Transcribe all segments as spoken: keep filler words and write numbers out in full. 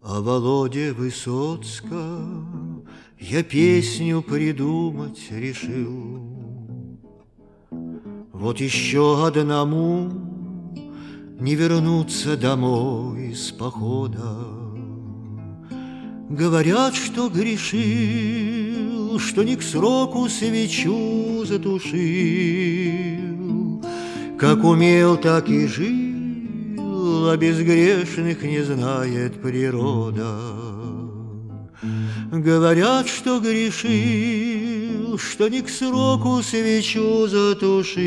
О Володе Высоцком я песню придумать решил. Вот еще одному не вернуться домой с похода. Говорят, что грешил, что не к сроку свечу затушил. Как умел, так и жил, а безгрешных не знает природа. Говорят, что грешил, что не к сроку свечу затушил.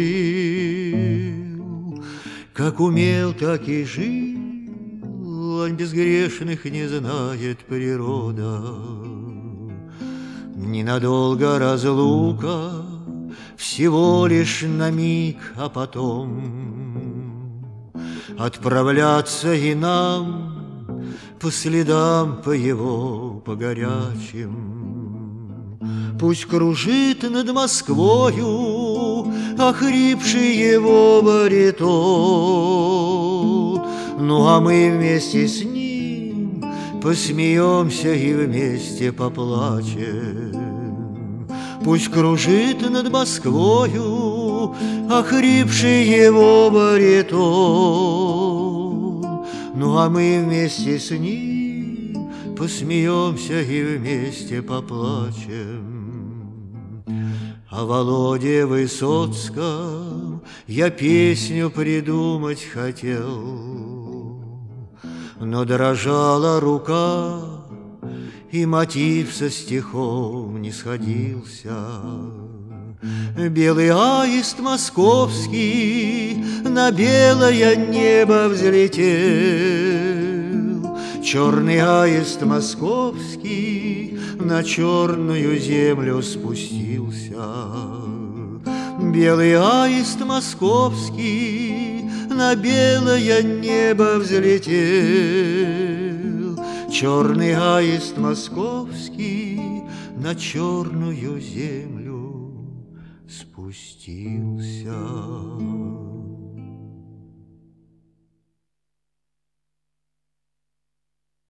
Как умел, так и жил, а безгрешных не знает природа. Ненадолго разлука, всего лишь на миг, а потом отправляться и нам по следам, по его, по горячим. Пусть кружит над Москвою охрипший его баритон, ну а мы вместе с ним посмеемся и вместе поплачем. Пусть кружит над Москвою охрипший его баритон, ну а мы вместе с ним посмеемся и вместе поплачем. О Володе Высоцком я песню придумать хотел, но дрожала рука, и мотив со стихом не сходился. Белый аист московский на белое небо взлетел, черный аист московский на черную землю спустился. Белый аист московский на белое небо взлетел, черный аист московский на черную землю спустился.